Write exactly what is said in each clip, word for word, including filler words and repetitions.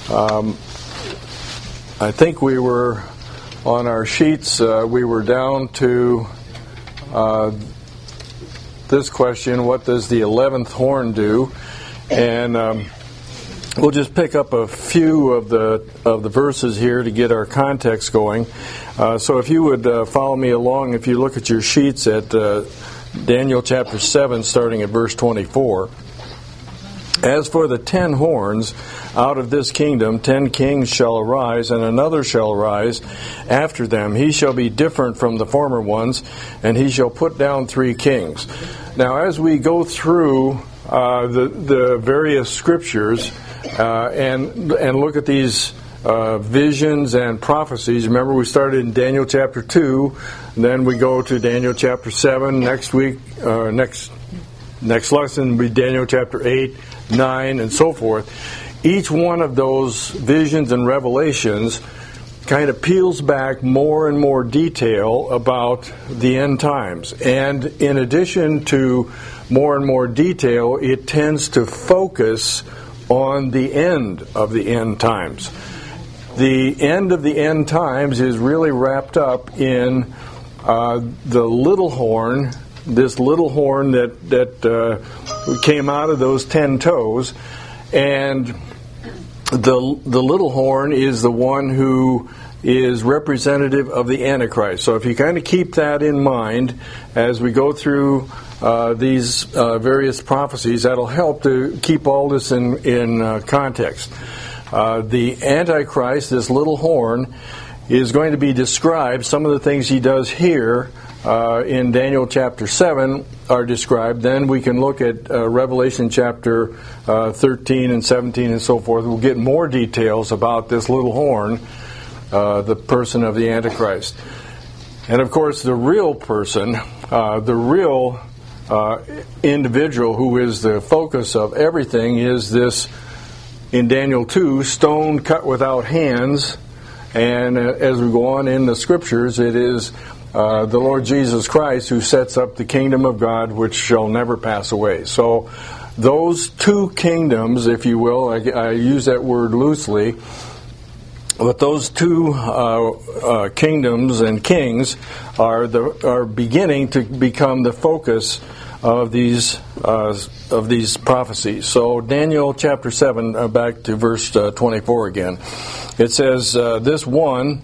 Um, I think we were on our sheets, uh, we were down to uh, this question, what does the eleventh horn do? And um, we'll just pick up a few of the of the verses here to get our context going. Uh, so if you would uh, follow me along, if you look at your sheets at uh, Daniel chapter seven, starting at verse twenty-four. As for the ten horns, out of this kingdom ten kings shall arise, and another shall arise after them. He shall be different from the former ones, and he shall put down three kings. Now, as we go through uh, the the various scriptures uh, and and look at these uh, visions and prophecies, remember we started in Daniel chapter two, and then we go to Daniel chapter seven. Next week, uh, next next lesson will be Daniel chapter eight, nine, and so forth. Each one of those visions and revelations kind of peels back more and more detail about the end times. And in addition to more and more detail, it tends to focus on the end of the end times. The end of the end times is really wrapped up in uh, the little horn, this little horn that, that uh, came out of those ten toes, and the the little horn is the one who is representative of the Antichrist. So if you kind of keep that in mind as we go through uh, these uh, various prophecies, that'll help to keep all this in, in uh, context. Uh, the Antichrist, this little horn, is going to be described. Some of the things he does here uh, in Daniel chapter seven are described. Then we can look at uh, Revelation chapter uh, thirteen and seventeen and so forth. We'll get more details about this little horn, uh, the person of the Antichrist. And of course, the real person, uh, the real uh, individual who is the focus of everything is this, in Daniel two, stone cut without hands. And uh, as we go on in the scriptures, it is uh, the Lord Jesus Christ who sets up the kingdom of God, which shall never pass away. So those two kingdoms, if you will, I, I use that word loosely, but those two uh, uh, kingdoms and kings are the are beginning to become the focus of these uh, of these prophecies. So Daniel chapter seven, uh, back to verse uh, twenty-four again. It says, uh, "This one,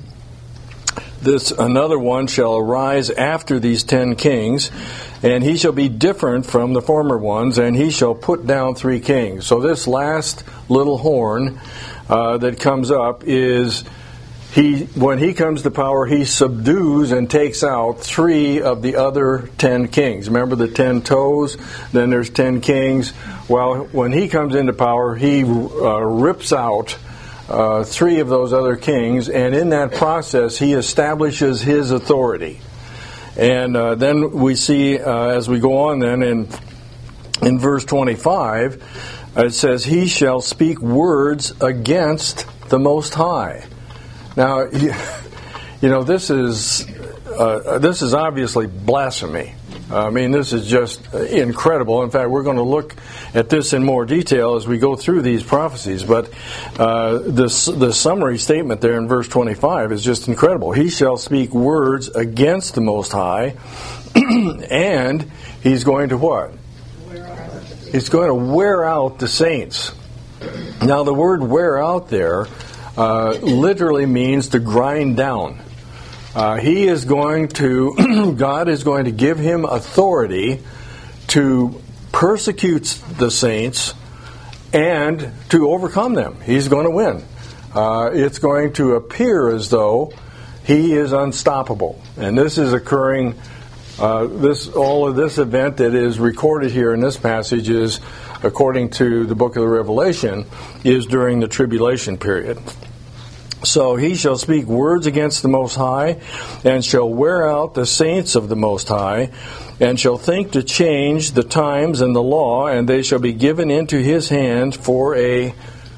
this another one shall arise after these ten kings, and he shall be different from the former ones, and he shall put down three kings." So this last little horn uh, that comes up is he. When he comes to power, he subdues and takes out three of the other ten kings. Remember the ten toes? Then there's ten kings. Well, when he comes into power, he uh, rips out Uh, three of those other kings, and in that process he establishes his authority. And uh, then we see uh, as we go on then in in verse twenty-five, uh, it says, "He shall speak words against the Most High." Now, you, you know, this is uh, this is obviously blasphemy. I mean, this is just incredible. In fact, we're going to look at this in more detail as we go through these prophecies. But uh, this, the summary statement there in verse twenty-five is just incredible. "He shall speak words against the Most High," and he's going to what? He's going to wear out the saints. Now, the word "wear out" there uh, literally means to grind down. Uh, he is going to, God is going to give him authority to persecute the saints and to overcome them. He's going to win. Uh, it's going to appear as though he is unstoppable. And this is occurring, uh, this all of this event that is recorded here in this passage is, according to the book of the Revelation, is during the tribulation period. So he shall speak words against the Most High, and shall wear out the saints of the Most High, and shall think to change the times and the law, and they shall be given into his hand for a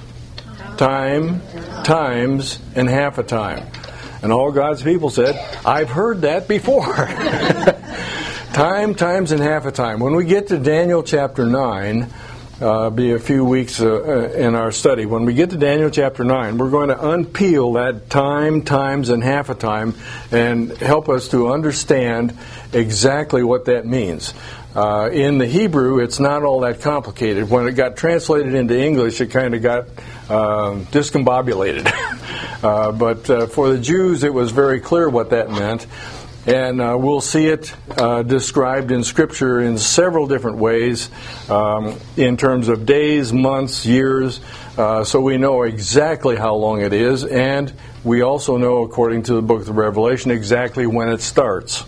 time, times, and half a time. And all God's people said, "I've heard that before." Time, times, and half a time. When we get to Daniel chapter nine, uh, be a few weeks uh, in our study. When we get to Daniel chapter nine, we're going to unpeel that time, times, and half a time and help us to understand exactly what that means. Uh, in the Hebrew, it's not all that complicated. When it got translated into English, it kind of got uh, discombobulated. uh, but uh, for the Jews, it was very clear what that meant. And uh, we'll see it uh, described in Scripture in several different ways, um, in terms of days, months, years, uh, so we know exactly how long it is, and we also know, according to the book of Revelation, exactly when it starts.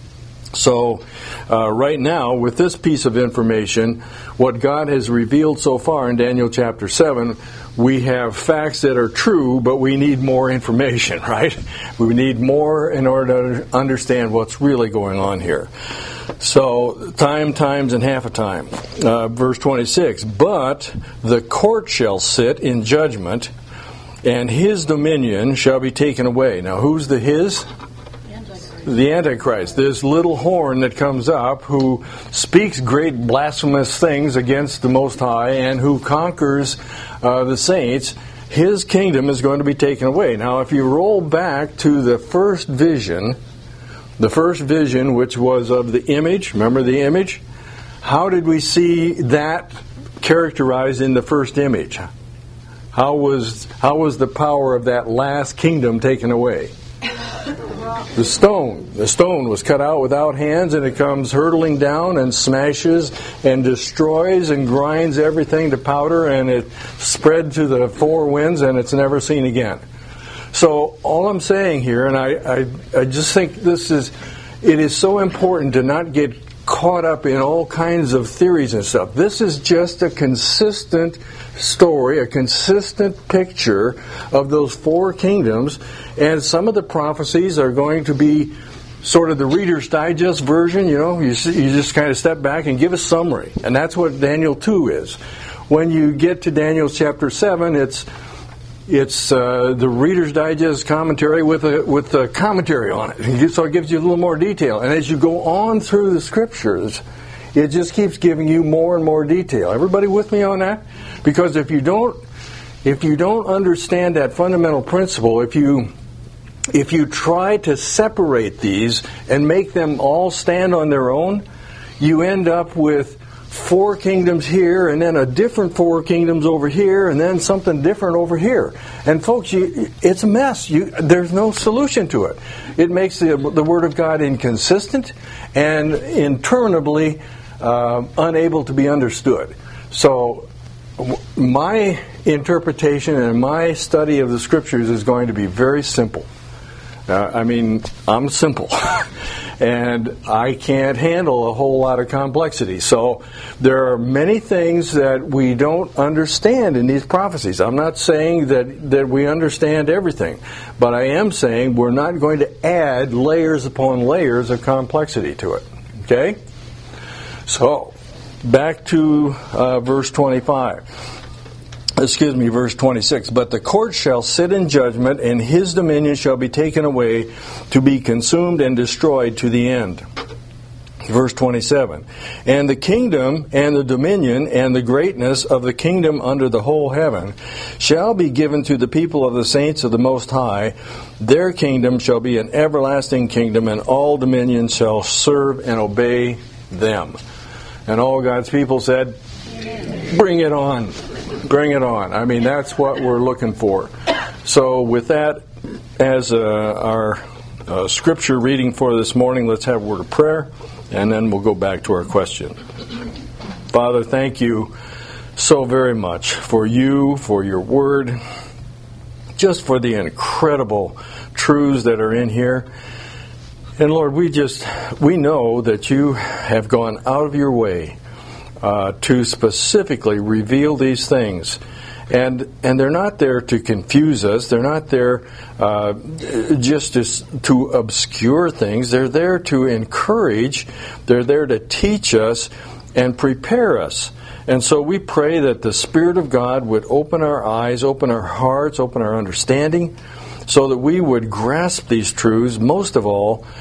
So uh, right now, with this piece of information, what God has revealed so far in Daniel chapter seven, we have facts that are true, but we need more information, right? We need more in order to understand what's really going on here. So, time, times, and half a time. Uh, verse twenty-six, but the court shall sit in judgment, and his dominion shall be taken away. Now, who's the his? The Antichrist, this little horn that comes up who speaks great blasphemous things against the Most High and who conquers uh, the saints. His kingdom is going to be taken away. Now, if you roll back to the first vision, the first vision, which was of the image, remember the image? How did we see that characterized in the first image? How was, how was the power of that last kingdom taken away? The stone. The stone was cut out without hands, and it comes hurtling down and smashes and destroys and grinds everything to powder, and it spread to the four winds, and it's never seen again. So all I'm saying here, and I, I, I just think this is, it is so important to not get caught up in all kinds of theories and stuff. This is just a consistent story, a consistent picture of those four kingdoms, and some of the prophecies are going to be sort of the Reader's Digest version. You know, you, you just kind of step back and give a summary, and that's what Daniel two is. When you get to Daniel chapter seven, it's it's uh, the Reader's Digest commentary with a with a commentary on it, so it gives you a little more detail. And as you go on through the Scriptures, it just keeps giving you more and more detail. Everybody with me on that? Because if you don't, if you don't understand that fundamental principle, if you if you try to separate these and make them all stand on their own, you end up with four kingdoms here, and then a different four kingdoms over here, and then something different over here. And folks, you, it's a mess. You, there's no solution to it. It makes the, the Word of God inconsistent and interminably uh, unable to be understood. So my interpretation and my study of the Scriptures is going to be very simple. Uh, I mean, I'm simple. And I can't handle a whole lot of complexity. So there are many things that we don't understand in these prophecies. I'm not saying that, that we understand everything, but I am saying we're not going to add layers upon layers of complexity to it. Okay? So, back to uh, verse twenty-five. Excuse me, verse twenty-six. But the court shall sit in judgment, and his dominion shall be taken away, to be consumed and destroyed to the end. Verse twenty-seven. And the kingdom and the dominion and the greatness of the kingdom under the whole heaven shall be given to the people of the saints of the Most High. Their kingdom shall be an everlasting kingdom, and all dominions shall serve and obey them. And all God's people said, bring it on. Bring it on. I mean, that's what we're looking for. So with that as uh, our uh, scripture reading for this morning, let's have a word of prayer, and then we'll go back to our question. Father, thank you so very much for you, for your word, just for the incredible truths that are in here. And Lord, we just, we know that you have gone out of your way Uh, to specifically reveal these things. And and they're not there to confuse us. They're not there uh, just to, to obscure things. They're there to encourage. They're there to teach us and prepare us. And so we pray that the Spirit of God would open our eyes, open our hearts, open our understanding, so that we would grasp these truths, most of all,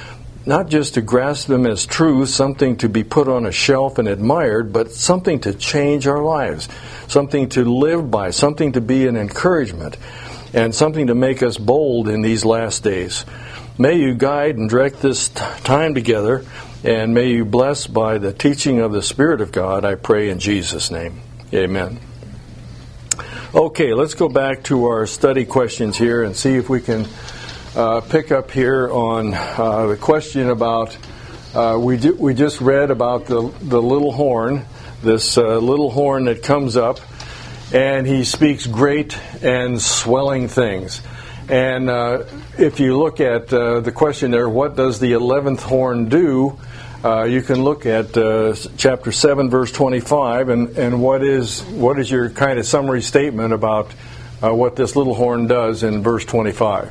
not just to grasp them as truth, something to be put on a shelf and admired, but something to change our lives, something to live by, something to be an encouragement, and something to make us bold in these last days. May you guide and direct this t- time together, and may you bless by the teaching of the Spirit of God, I pray in Jesus' name. Amen. Okay, let's go back to our study questions here and see if we can uh, pick up here on uh, the question about, uh, we, do, we just read about the, the little horn, this uh, little horn that comes up, and he speaks great and swelling things. And uh, if you look at uh, the question there, what does the eleventh horn do? Uh, you can look at uh, chapter seven, verse twenty-five, and, and what is what is your kind of summary statement about uh, what this little horn does in verse twenty-five?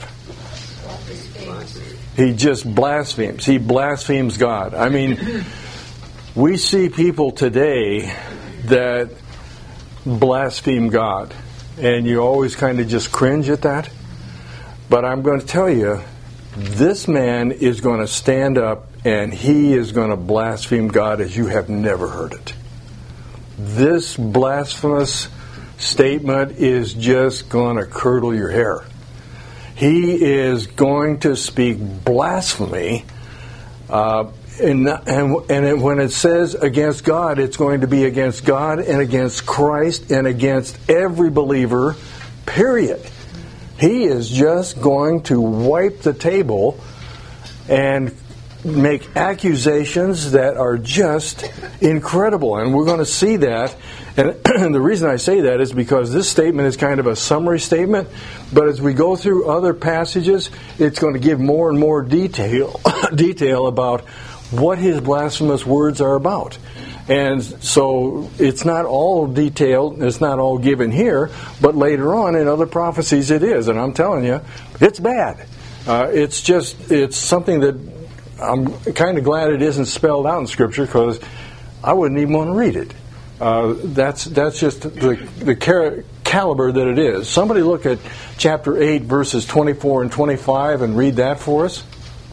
He just blasphemes. He blasphemes God. I mean, we see people today that blaspheme God, and you always kind of just cringe at that. But I'm going to tell you, this man is going to stand up and he is going to blaspheme God as you have never heard it. This blasphemous statement is just going to curdle your hair. He is going to speak blasphemy, uh, and, and, and when it says against God, it's going to be against God and against Christ and against every believer, period. He is just going to wipe the table and make accusations that are just incredible. And we're going to see that. And the reason I say that is because this statement is kind of a summary statement. But as we go through other passages, it's going to give more and more detail, detail about what his blasphemous words are about. And so it's not all detailed, it's not all given here, but later on in other prophecies it is. And I'm telling you, it's bad. Uh, it's just, it's something that I'm kind of glad it isn't spelled out in Scripture, because I wouldn't even want to read it. Uh, that's that's just the, the car- caliber that it is. Somebody look at chapter eight, verses twenty-four and twenty-five and read that for us.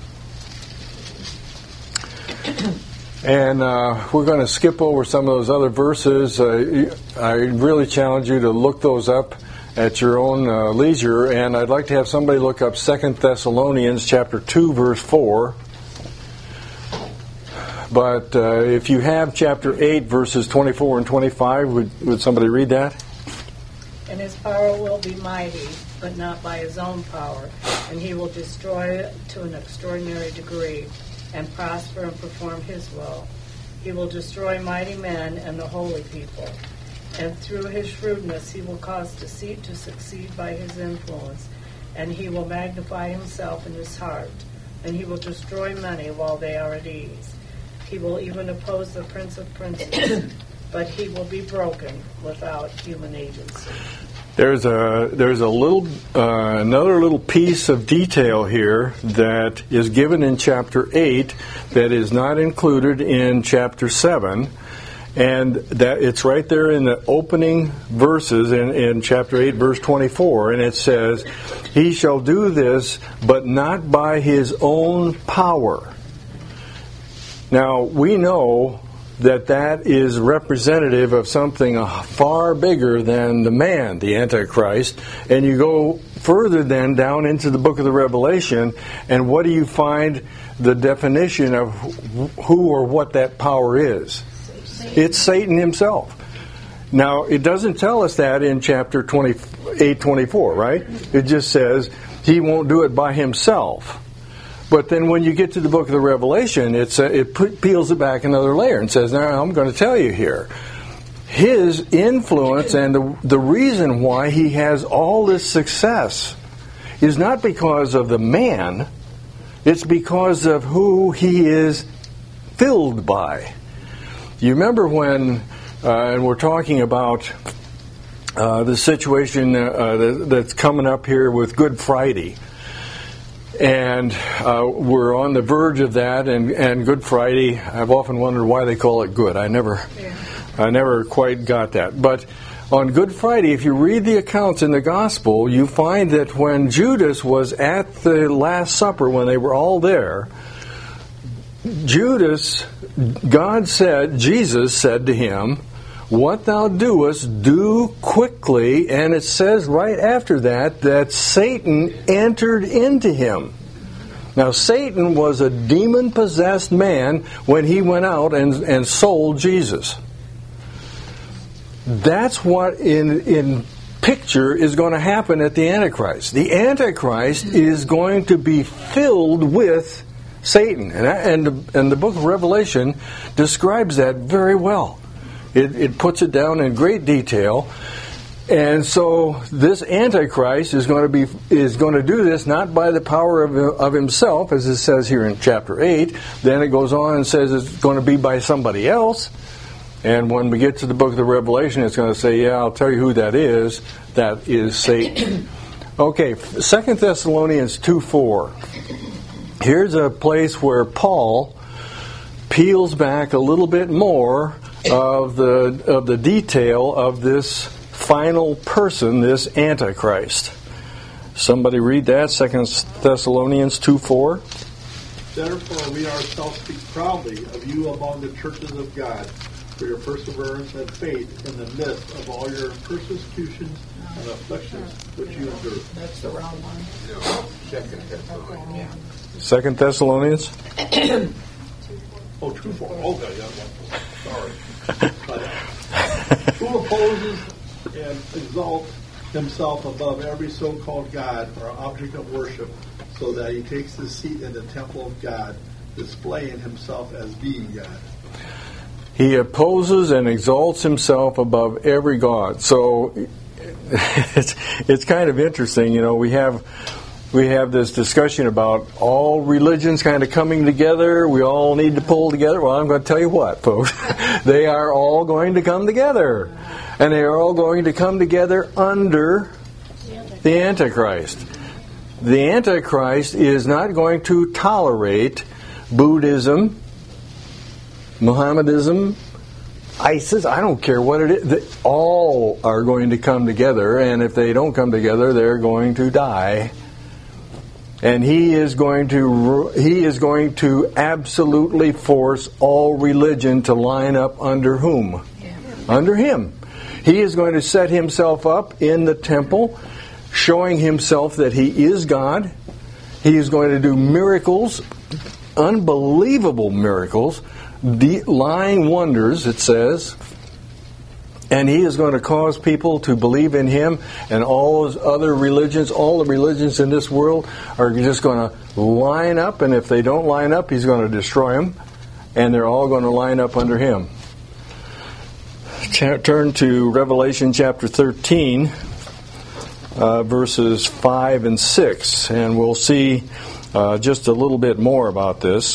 And uh, we're going to skip over some of those other verses. Uh, I really challenge you to look those up at your own uh, leisure. And I'd like to have somebody look up Second Thessalonians chapter two, verse four. But uh, if you have chapter eight, verses twenty-four and twenty-five, would, would somebody read that? And his power will be mighty, but not by his own power. And he will destroy it to an extraordinary degree, and prosper and perform his will. He will destroy mighty men and the holy people. And through his shrewdness he will cause deceit to succeed by his influence. And he will magnify himself in his heart. And he will destroy many while they are at ease. He will even oppose the Prince of Princes, but he will be broken without human agency. There's a there's a little uh, another little piece of detail here that is given in chapter eight that is not included in chapter seven, and that it's right there in the opening verses in, in chapter eight, verse twenty-four, and it says, "He shall do this, but not by his own power." Now we know that that is representative of something far bigger than the man, the Antichrist. And you go further then down into the book of the Revelation, and what do you find the definition of who or what that power is? Satan. It's Satan himself. Now, it doesn't tell us that in chapter twenty-eight, twenty-four, right? It just says he won't do it by himself. But then when you get to the book of the Revelation, it's, uh, it put, peels it back another layer and says, now I'm going to tell you here. His influence and the, the reason why he has all this success is not because of the man, it's because of who he is filled by. You remember when, uh, and we're talking about uh, the situation uh, that, that's coming up here with Good Friday. And uh, we're on the verge of that, and, and Good Friday, I've often wondered why they call it good. I never yeah. I never quite got that. But on Good Friday, if you read the accounts in the Gospel, you find that when Judas was at the Last Supper, when they were all there, Judas, God said, Jesus said to him, "What thou doest, do quickly." And it says right after that, that Satan entered into him. Now, Satan was a demon-possessed man when he went out and, and sold Jesus. That's what in in picture is going to happen at the Antichrist. The Antichrist is going to be filled with Satan. And, and, and the book of Revelation describes that very well. It, it puts it down in great detail. And so this Antichrist is going to be is going to do this not by the power of, of himself, as it says here in chapter eight. Then it goes on and says it's going to be by somebody else. And when we get to the book of the Revelation, it's going to say, yeah, I'll tell you who that is. That is Satan. Okay, Second Thessalonians two four. Here's a place where Paul peels back a little bit more of the of the detail of this final person, this Antichrist. Somebody read that, Second Thessalonians two four. Therefore we ourselves speak proudly of you among the churches of God, for your perseverance and faith in the midst of all your persecutions and afflictions which you endure. That's the wrong one. Second Thessalonians. Second Thessalonians? Oh, two four. Okay, yeah, sorry. But, who opposes and exalts himself above every so-called God or object of worship, so that he takes his seat in the temple of God, displaying himself as being God. He opposes and exalts himself above every god. So it's it's kind of interesting, you know. We have we have this discussion about all religions kind of coming together. We all need to pull together. Well, I'm going to tell you what, folks. They are all going to come together, and they are all going to come together under the Antichrist. The Antichrist is not going to tolerate Buddhism, Mohammedism, ISIS, I don't care what it is. They all are going to come together, and if they don't come together, they're going to die. And he is going to he is going to absolutely force all religion to line up under whom? Yeah. Under him. He is going to set himself up in the temple, showing himself that he is God. He is going to do miracles, unbelievable miracles, the lying wonders, it says, and he is going to cause people to believe in him, and all those other religions, all the religions in this world are just going to line up, and if they don't line up, he's going to destroy them, and they're all going to line up under him. Turn to Revelation chapter thirteen, uh, verses five and six, and we'll see uh, just a little bit more about this.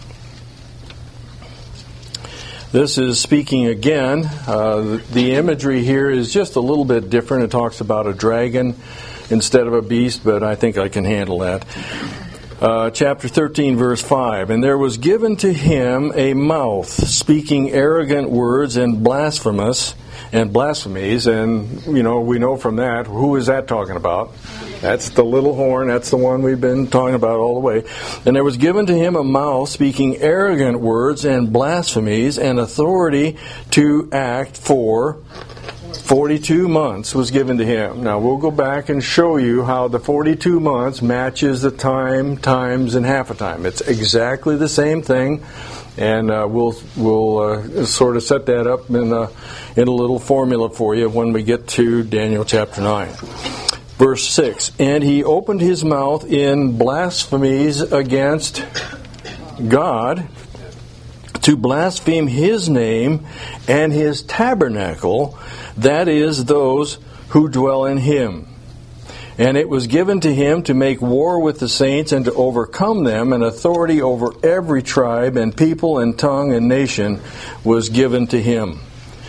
This is speaking again. Uh, the imagery here is just a little bit different. It talks about a dragon instead of a beast, but I think I can handle that. Uh, chapter thirteen, verse five. And there was given to him a mouth, speaking arrogant words and blasphemous and blasphemies. And, you know, we know from that, who is that talking about? That's the little horn. That's the one we've been talking about all the way. And there was given to him a mouth speaking arrogant words and blasphemies, and authority to act for forty-two months was given to him. Now we'll go back and show you how the forty-two months matches the time, times, and half a time. It's exactly the same thing, and uh, we'll we'll uh, sort of set that up in a, in a little formula for you when we get to Daniel chapter nine. Verse six, and he opened his mouth in blasphemies against God, to blaspheme his name and his tabernacle, that is, those who dwell in him. And it was given to him to make war with the saints and to overcome them, and authority over every tribe and people and tongue and nation was given to him.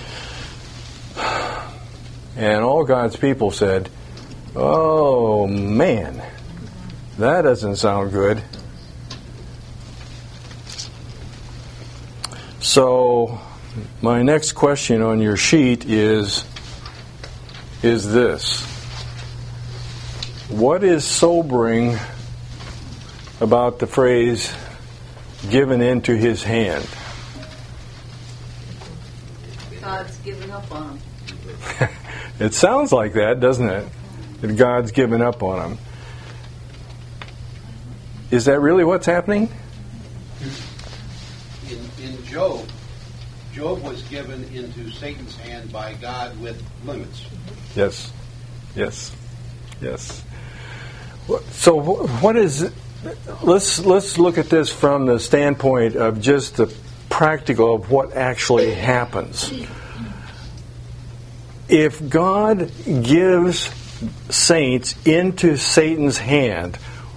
And all God's people said, oh, man, that doesn't sound good. So, my next question on your sheet is, is this. What is sobering about the phrase, given into his hand? God's given up on him. It sounds like that, doesn't it? That God's given up on him. Is that really what's happening? In, in Job, Job was given into Satan's hand by God with limits. Yes. Yes. Yes. So what is? Let's let's look at this from the standpoint of just the practical of what actually happens. If God gives saints into Satan's hand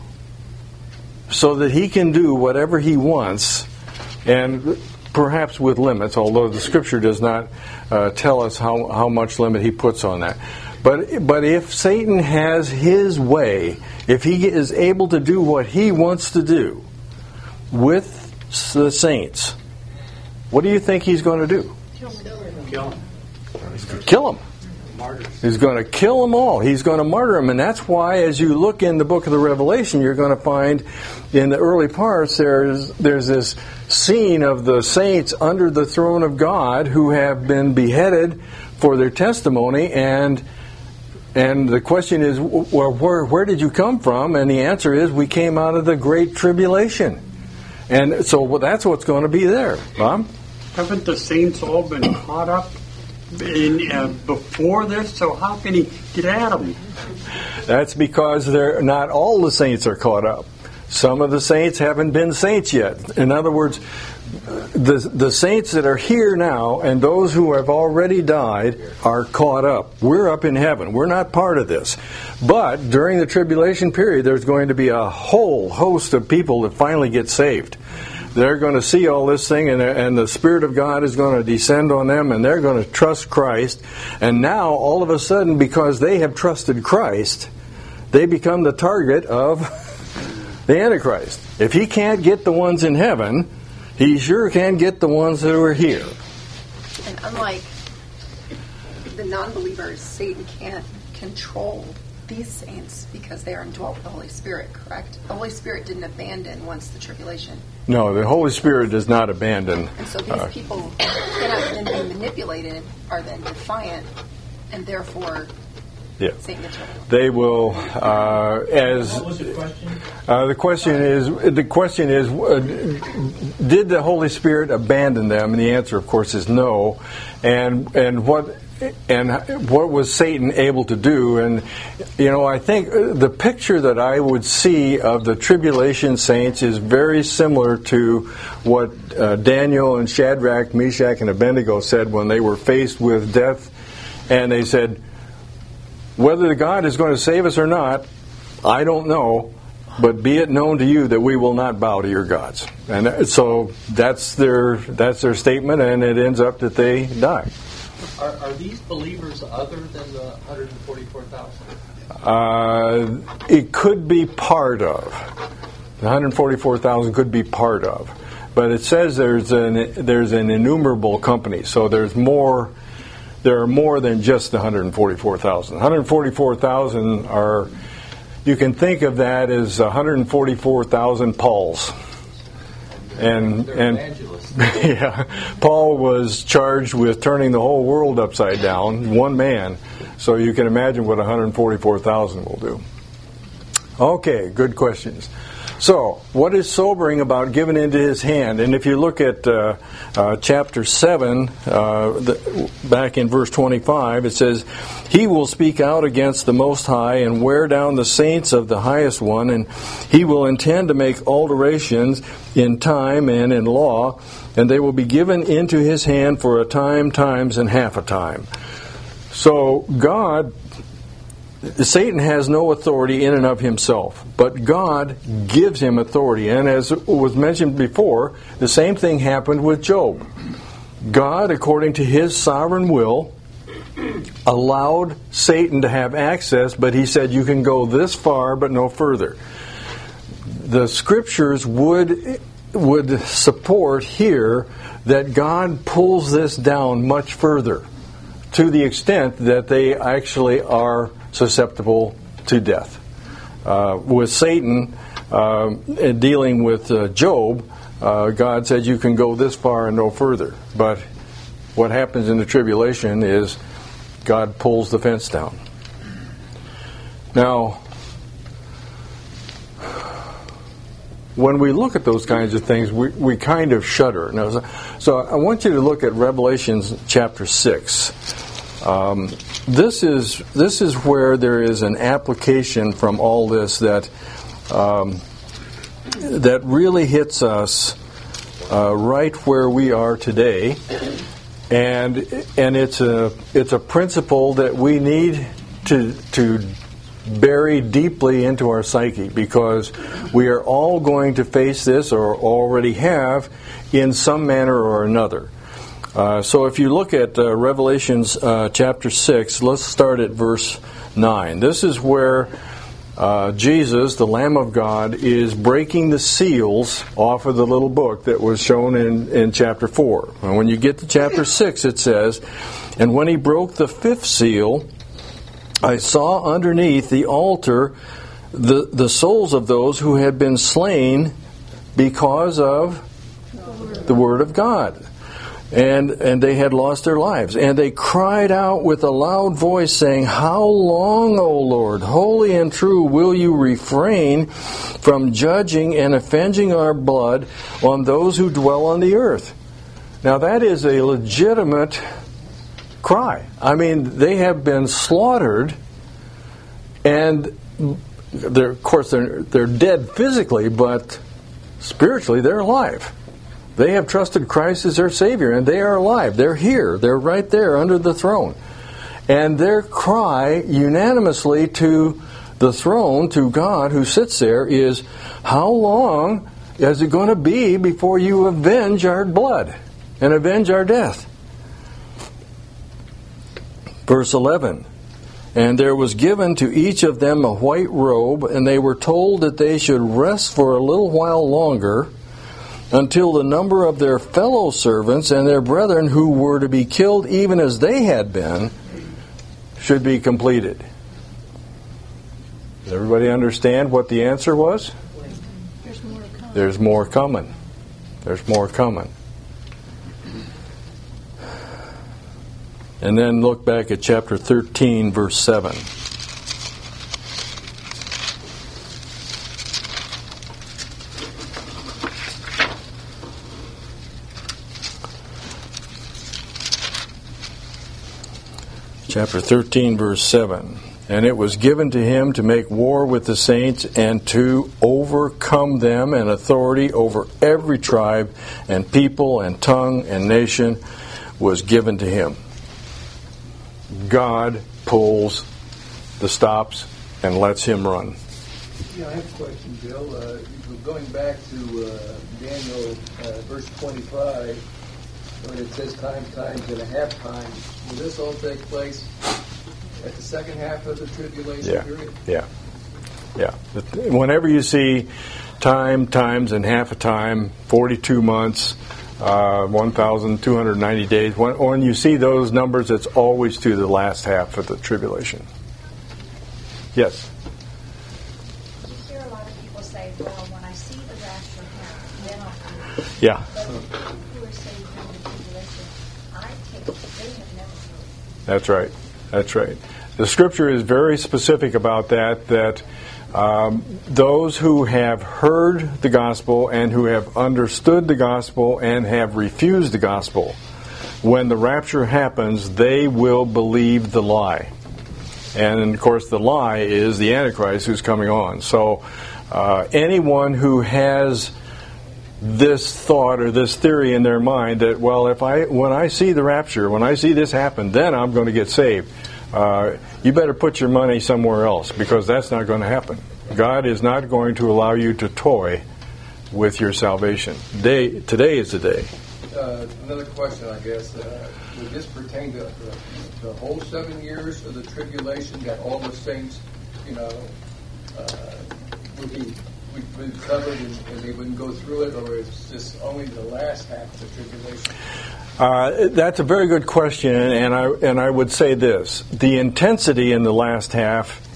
so that he can do whatever he wants, and perhaps with limits, although the Scripture does not uh, tell us how, how much limit he puts on that. But but if Satan has his way, if he is able to do what he wants to do with the saints, what do you think he's going to do? Kill him. He's going to kill them. He's going to kill them all. He's going to martyr them. And that's why, as you look in the book of the Revelation, you're going to find in the early parts there's there's this scene of the saints under the throne of God who have been beheaded for their testimony. And and the question is, well, where, where did you come from? And the answer is, we came out of the Great Tribulation. And so well, that's what's going to be there. Bob? Haven't the saints all been caught up in, uh, before this? So how can he get at them? That's because they're not all the saints are caught up. Some of the saints haven't been saints yet. In other words, the the saints that are here now and those who have already died are caught up. We're up in heaven. We're not part of this. But during the tribulation period, there's going to be a whole host of people that finally get saved. They're going to see all this thing, and, and the Spirit of God is going to descend on them, and they're going to trust Christ. And now, all of a sudden, because they have trusted Christ, they become the target of the Antichrist. If he can't get the ones in heaven, he sure can get the ones that are here. And unlike the non-believers, Satan can't control these saints because they are indwelt with the Holy Spirit, correct? The Holy Spirit didn't abandon once the tribulation. No, the Holy Spirit does not abandon. And so these uh, people who cannot then be manipulated are then defiant, and therefore yeah. Satan gets rid of them. They will, uh, as what was the question? Uh, the question is, the question is, uh, did the Holy Spirit abandon them? And the answer, of course, is no. And and what and what was Satan able to do? And you know, I think the picture that I would see of the tribulation saints is very similar to what uh, Daniel and Shadrach, Meshach, and Abednego said when they were faced with death, and they said, "Whether God is going to save us or not, I don't know, but be it known to you that we will not bow to your gods." And so that's their that's their statement, and it ends up that they die. Are, are these believers other than the one hundred forty-four thousand? Uh, it could be part of. The one hundred forty-four thousand could be part of. But it says there's an there's an innumerable company, so there's more. There are more than just the one hundred forty-four thousand. one hundred forty-four thousand are, you can think of that as one hundred forty-four thousand Pauls. And and yeah, Paul was charged with turning the whole world upside down, one man. So you can imagine what one hundred forty-four thousand will do. Okay, good questions. So, what is sobering about giving into his hand? And if you look at uh, uh, chapter seven, uh, the, back in verse twenty-five, it says, "He will speak out against the Most High and wear down the saints of the Highest One, and he will intend to make alterations in time and in law, and they will be given into his hand for a time, times, and half a time." So, God... Satan has no authority in and of himself, but God gives him authority. And as was mentioned before, the same thing happened with Job. God, according to his sovereign will, allowed Satan to have access, but he said, you can go this far, but no further. The scriptures would would support here that God pulls this down much further, to the extent that they actually are susceptible to death. Uh, with Satan uh, dealing with uh, Job, uh, God said you can go this far and no further. But what happens in the tribulation is God pulls the fence down. Now, when we look at those kinds of things, we, we kind of shudder. Now, so, so I want you to look at Revelations chapter six. Um, this is this is where there is an application from all this that um, that really hits us uh, right where we are today, and and it's a it's a principle that we need to to bury deeply into our psyche, because we are all going to face this, or already have, in some manner or another. Uh, so if you look at uh, Revelations uh, chapter six, let's start at verse nine. This is where uh, Jesus, the Lamb of God, is breaking the seals off of the little book that was shown in, in chapter four. And when you get to chapter six, it says, "And when he broke the fifth seal, I saw underneath the altar the, the souls of those who had been slain because of the Word of God. And and they had lost their lives. And they cried out with a loud voice, saying, How long, O Lord, holy and true, will you refrain from judging and avenging our blood on those who dwell on the earth?" Now that is a legitimate cry. I mean, they have been slaughtered, and they're, of course they're they're dead physically, but spiritually they're alive. They have trusted Christ as their Savior, and they are alive. They're here. They're right there under the throne. And their cry unanimously to the throne, to God who sits there, is, how long is it going to be before you avenge our blood and avenge our death? Verse eleven, "And there was given to each of them a white robe, and they were told that they should rest for a little while longer, until the number of their fellow servants and their brethren who were to be killed even as they had been should be completed." Does everybody understand what the answer was? There's more coming. There's more coming. There's more coming. And then look back at chapter thirteen, verse seven. Chapter thirteen, verse seven. "And it was given to him to make war with the saints and to overcome them, and authority over every tribe and people and tongue and nation was given to him." God pulls the stops and lets him run. Yeah, I have a question, Bill. Uh, going back to uh, Daniel uh, verse twenty-five, when it says time, times, and a half times, will this all take place at the second half of the tribulation Yeah, period? yeah, yeah. Whenever you see time, times, and half a time, forty-two months, uh, one thousand two hundred ninety days, when, when you see those numbers, it's always to the last half of the tribulation. Yes? You hear a lot of people say, well, when I see the rapture happen, then I'll believe. Yeah. But people who are saved during the tribulation, I take it they have never heard. That's right. That's right. The Scripture is very specific about that, that um, those who have heard the gospel and who have understood the gospel and have refused the gospel, when the rapture happens, they will believe the lie. And, of course, the lie is the Antichrist who's coming on. So uh, anyone who has this thought or this theory in their mind that, well, if I when I see the rapture, when I see this happen, then I'm going to get saved. Uh, you better put your money somewhere else, because that's not going to happen. God is not going to allow you to toy with your salvation. Day, today is the day. Uh, another question, I guess. Uh, would this pertain to the, the whole seven years of the tribulation, that all the saints, you know, uh, would be would be covered and, and they wouldn't go through it, or is this only the last half of the tribulation? Uh, that's a very good question, and I and I would say this: the intensity in the last half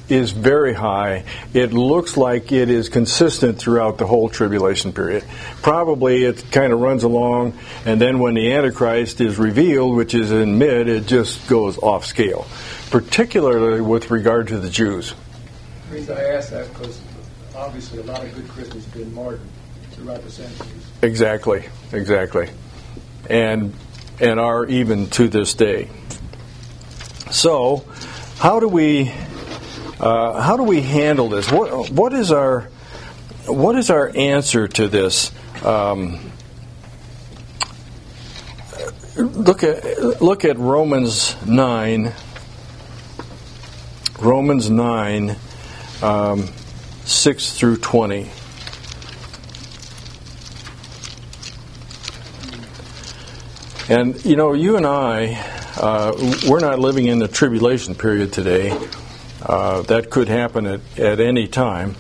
is very high. It looks like it is consistent throughout the whole tribulation period. Probably it kind of runs along, and then when the Antichrist is revealed, which is in mid, it just goes off scale, particularly with regard to the Jews. The reason I ask that because obviously a lot of good Christians have been martyred throughout the centuries. Exactly, exactly. And and are even to this day. So, how do we uh, how do we handle this? What what is our what is our answer to this? Um, look at look at Romans nine. Romans nine, um, six through twenty. And, you know, you and I, uh, we're not living in the tribulation period today. Uh, that could happen at, at any time.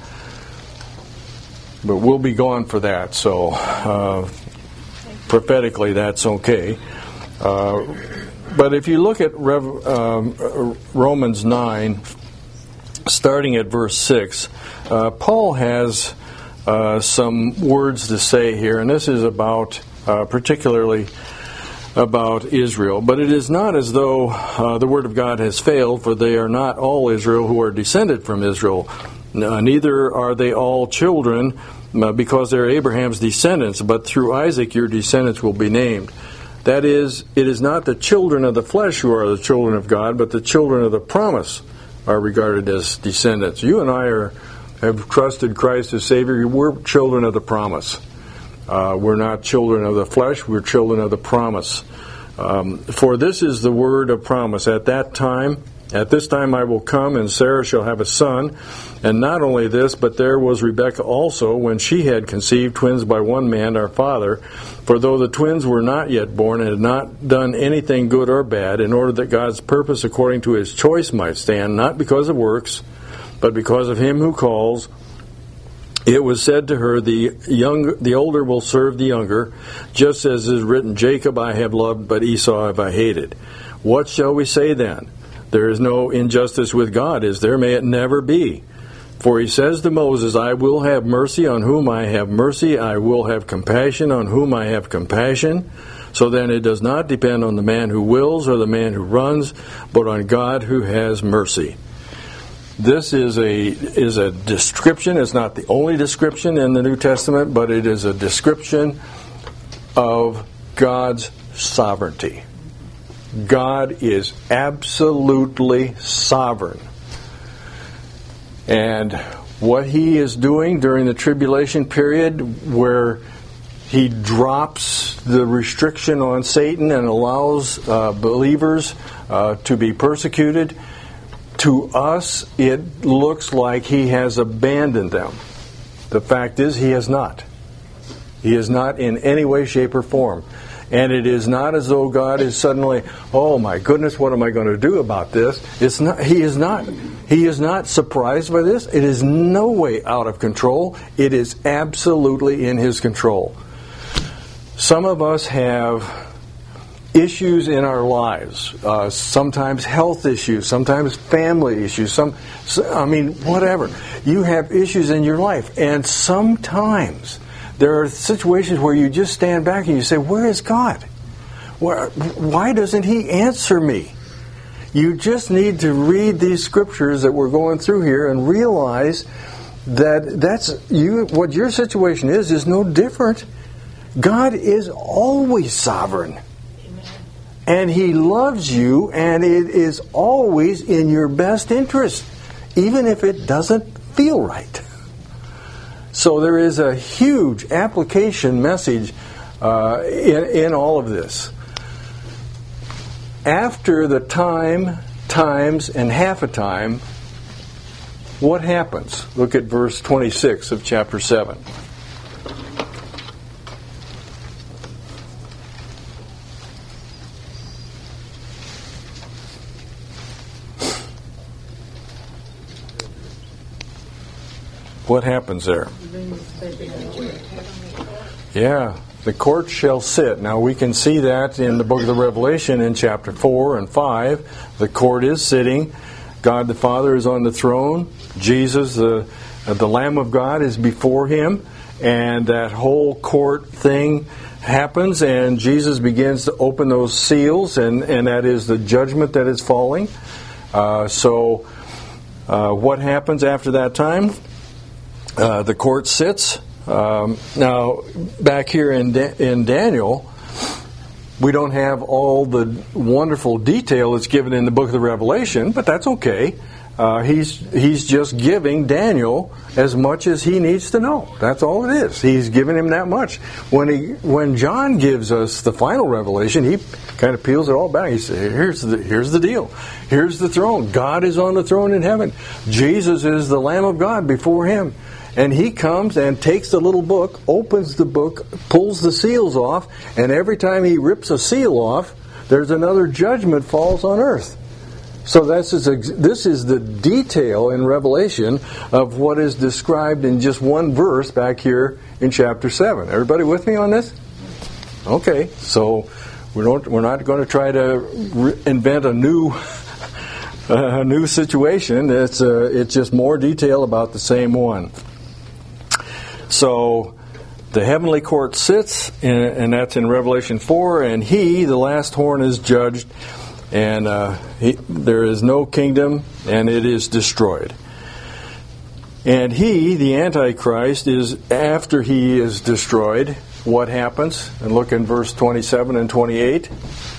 But we'll be gone for that. So, uh, prophetically, that's okay. Uh, but if you look at Rev, um, Romans nine, starting at verse six, uh, Paul has uh, some words to say here. And this is about, uh, particularly, about Israel. But it is not as though uh, the word of God has failed, for they are not all Israel who are descended from Israel. Uh, neither are they all children, uh, because they are Abraham's descendants, but through Isaac your descendants will be named. That is, it is not the children of the flesh who are the children of God, but the children of the promise are regarded as descendants. You and I are have trusted Christ as Savior. We're children of the promise. Uh, we're not children of the flesh, we're children of the promise. Um, for this is the word of promise. At that time, at this time I will come, and Sarah shall have a son. And not only this, but there was Rebekah also, when she had conceived twins by one man, our father. For though the twins were not yet born, and had not done anything good or bad, in order that God's purpose according to his choice might stand, not because of works, but because of him who calls, it was said to her, the young, the older will serve the younger, just as is written, Jacob I have loved, but Esau have I hated. What shall we say then? There is no injustice with God, is there? May it never be. For he says to Moses, I will have mercy on whom I have mercy, I will have compassion on whom I have compassion. So then it does not depend on the man who wills or the man who runs, but on God who has mercy. This is a is a description. It's not the only description in the New Testament, but it is a description of God's sovereignty. God is absolutely sovereign. And what he is doing during the tribulation period, where he drops the restriction on Satan and allows uh, believers uh, to be persecuted, to us, it looks like he has abandoned them. The fact is, he has not. He is not in any way, shape, or form. And it is not as though God is suddenly, oh my goodness, what am I going to do about this? It's not. He is not. He is not surprised by this. It is no way out of control. It is absolutely in his control. Some of us have issues in our lives, uh, sometimes health issues, sometimes family issues, some, I mean, whatever. You have issues in your life, and sometimes there are situations where you just stand back and you say, where is God? Where, why doesn't he answer me? You just need to read these scriptures that we're going through here and realize that that's you. What your situation is is no different. God is always sovereign. And he loves you, and it is always in your best interest, even if it doesn't feel right. So there is a huge application message uh, in, in all of this. After the time, times, and half a time, what happens? Look at verse twenty-six of chapter seven. What happens there? Yeah, the court shall sit. Now we can see that in the book of the Revelation in chapter four and five. The court is sitting, God the Father is on the throne. Jesus, the, the Lamb of God, is before him. And that whole court thing happens, and Jesus begins to open those seals, and, and that is the judgment that is falling. Uh, so uh, what happens after that time? Uh, the court sits. Um, now, back here in da- in Daniel, we don't have all the wonderful detail that's given in the book of the Revelation, but that's okay. Uh, he's he's just giving Daniel as much as he needs to know. That's all it is. He's giving him that much. When he when John gives us the final revelation, he kind of peels it all back. He says, "Here's the here's the deal. Here's the throne. God is on the throne in heaven. Jesus is the Lamb of God before him." And he comes and takes the little book, opens the book, pulls the seals off, and every time he rips a seal off, there's another judgment falls on earth. So this is, this is the detail in Revelation of what is described in just one verse back here in chapter seven. Everybody with me on this? Okay, so we don't, we're not going to try to re- invent a new a new situation. It's uh, it's just more detail about the same one. So the heavenly court sits, and, and that's in Revelation four, and he, the last horn, is judged. And uh, he, there is no kingdom, and it is destroyed. And he, the Antichrist, is after he is destroyed. What happens? And look in verse twenty-seven and twenty-eight.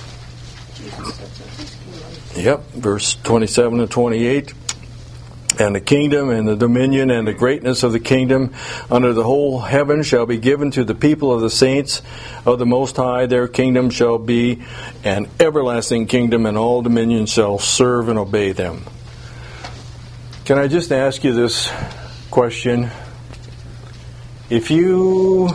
Yep, verse twenty-seven and twenty-eight. And the kingdom and the dominion and the greatness of the kingdom under the whole heaven shall be given to the people of the saints of the Most High. Their kingdom shall be an everlasting kingdom, and all dominions shall serve and obey them. Can I just ask you this question? If you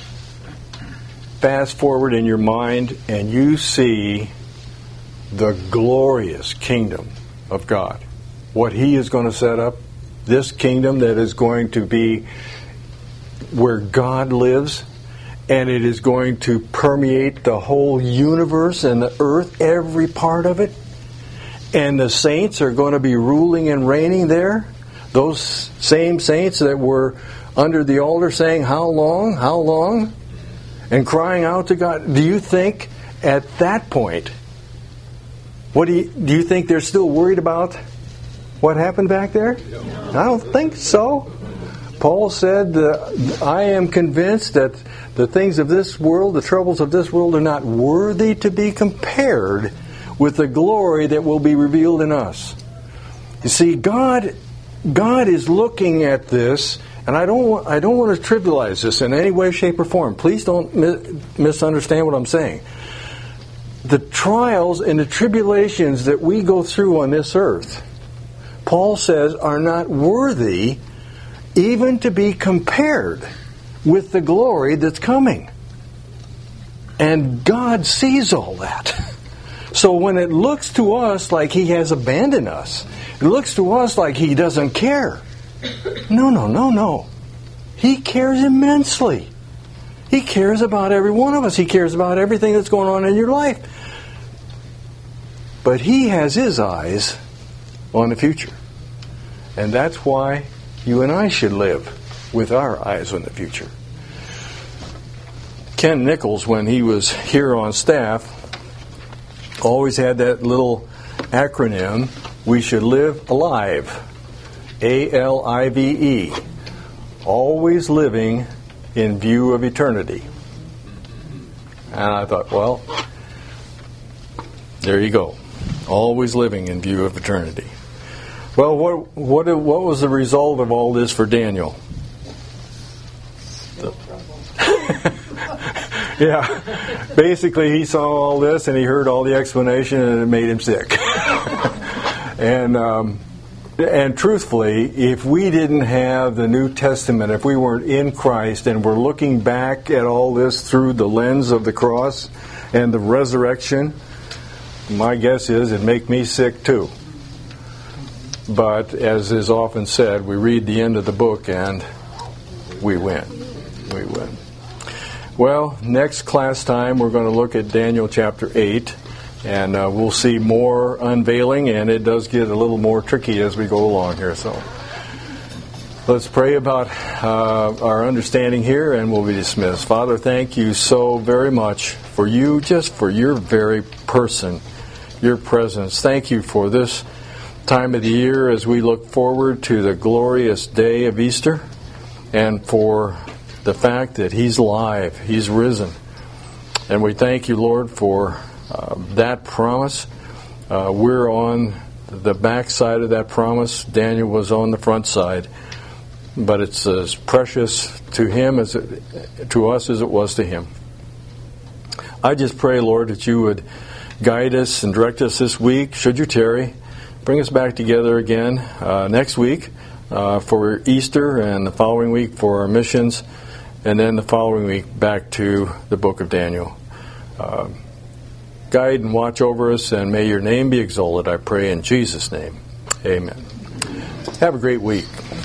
fast forward in your mind and you see the glorious kingdom of God, what he is going to set up, this kingdom that is going to be where God lives, and it is going to permeate the whole universe and the earth, every part of it, and the saints are going to be ruling and reigning there, those same saints that were under the altar saying, "How long? How long?" and crying out to God. Do you think at that point, what do you, do you think they're still worried about what happened back there? I don't think so. Paul said, uh, I am convinced that the things of this world, the troubles of this world, are not worthy to be compared with the glory that will be revealed in us. You see, God, God is looking at this, and I don't want, I don't want to trivialize this in any way, shape, or form. Please don't mi- misunderstand what I'm saying. The trials and the tribulations that we go through on this earth, Paul says, are not worthy even to be compared with the glory that's coming. And God sees all that. So when it looks to us like he has abandoned us, it looks to us like he doesn't care. No, no, no, no. He cares immensely. He cares about every one of us. He cares about everything that's going on in your life. But he has his eyes on the future. And that's why you and I should live with our eyes on the future. Ken Nichols, when he was here on staff, always had that little acronym, we should live alive. A L I V E. Always living in view of eternity. And I thought, well, there you go. Always living in view of eternity. Well, what what what was the result of all this for Daniel? Yeah, basically he saw all this and he heard all the explanation and it made him sick. and um, and truthfully, if we didn't have the New Testament, if we weren't in Christ and we're looking back at all this through the lens of the cross and the resurrection, my guess is it'd make me sick too. But as is often said, we read the end of the book and we win. We win. Well, next class time we're going to look at Daniel chapter eight. And uh, we'll see more unveiling, and it does get a little more tricky as we go along here. So let's pray about uh, our understanding here, and we'll be dismissed. Father, thank you so very much for you, just for your very person, your presence. Thank you for this time of the year as we look forward to the glorious day of Easter, and for the fact that He's alive, He's risen. And we thank you, Lord, for uh, that promise. Uh, we're on the back side of that promise. Daniel was on the front side. But it's as precious to him as it, to us as it was to him. I just pray, Lord, that you would guide us and direct us this week, should you tarry. Bring us back together again uh, next week uh, for Easter, and the following week for our missions, and then the following week back to the book of Daniel. Uh, guide and watch over us, and may your name be exalted, I pray in Jesus' name. Amen. Have a great week.